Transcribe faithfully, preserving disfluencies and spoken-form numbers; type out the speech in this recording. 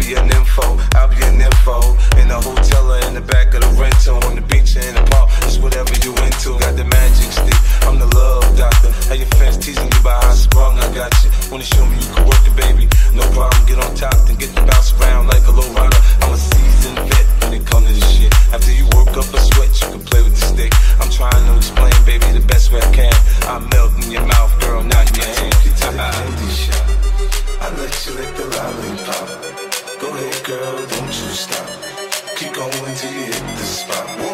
be an info, I'll be an info. In the hotel or in the back of the rental, on the beach or in the park, it's whatever you into. Got the magic stick, I'm the love doctor. How your fans teasing you by how I sprung, I got you. Wanna show me you can work it, baby? No problem, get on top, then get to bounce around like a low rider. I'm a seasoned vet when it comes to this shit. After you work up a sweat, you can play with the stick. I'm trying to explain, baby, the best way I can. I melt in your mouth, girl, not in your hand. Take you to the candy shop, I let you lick the lollipop. Go ahead, girl, don't you stop. Keep going till you hit the spot.